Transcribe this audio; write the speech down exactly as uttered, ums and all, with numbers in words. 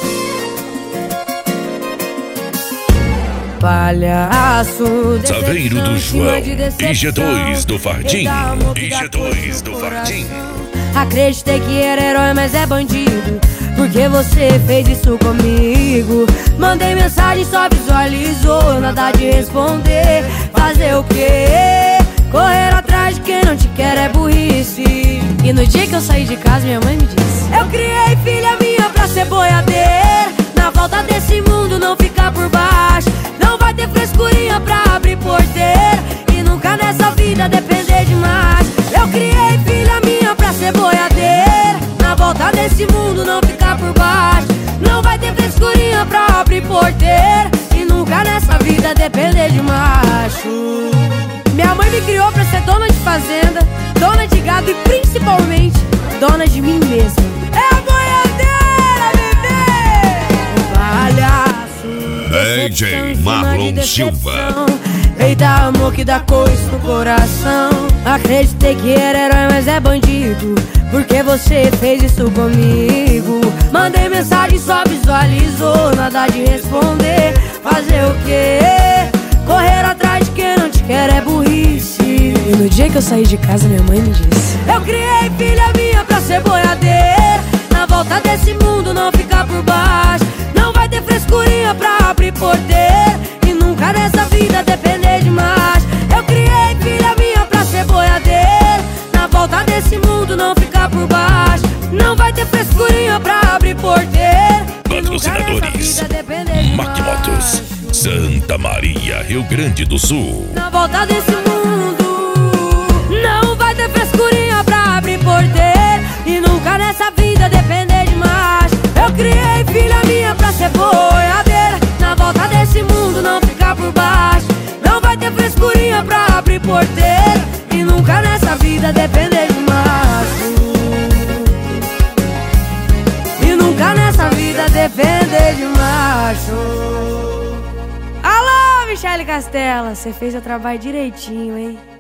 Palhaço, Saveiro do João e G dois do Fardim, e G dois do Fardim. Acreditei que era herói, mas é bandido, porque você fez isso comigo. Mandei mensagem, só visualizou, nada de responder. Fazer o quê? Correr atrás de quem não te quer é burrice. E no dia que eu saí de casa, minha mãe me disse: eu criei filha minha pra ser boiadeira, na volta desse mundo não ficar por baixo. Não vai ter frescurinha pra abrir porteira, e nunca nessa vida depender demais. Eu criei filha minha pra ser boiadeira, na volta desse mundo não ficar por baixo. Não vai ter frescurinha pra abrir porteira, e nunca nessa vida depender de macho. Minha mãe me criou pra ser dona de fazenda, dona de gado e principalmente dona de mim mesma. É a boiadeira, bebê! Palhaço, D J Marlon Silva. Eita, amor que dá coisa no coração. Acreditei que era herói, mas é bandido, porque você fez isso comigo. Mandei mensagem, só visualizou, nada de responder. Fazer o quê? Correr atrás de quem não te quer é burrice. E no dia que eu saí de casa, minha mãe me disse: eu criei filha minha pra ser boiadeira, na volta desse mundo não ficar por baixo. Não vai ter frescurinha pra abrir porteira, e nunca nessa vida depender de mais. Eu criei filha minha pra ser boiadeira, na volta desse mundo não ficar por baixo. Não vai ter frescurinha pra abrir porteira. Patrocinadores: Macmotos, Santa Maria, Rio Grande do Sul. Na volta desse mundo não vai ter frescurinha pra abrir porteira, e nunca nessa vida depender de mais. Eu criei filha minha pra ser boiadeira, na volta desse mundo não ficar por baixo. Não vai ter frescurinha pra abrir porteira, e nunca nessa vida depender de macho. E nunca nessa vida depender de macho. Alô, Michele Castela, você fez o trabalho direitinho, hein?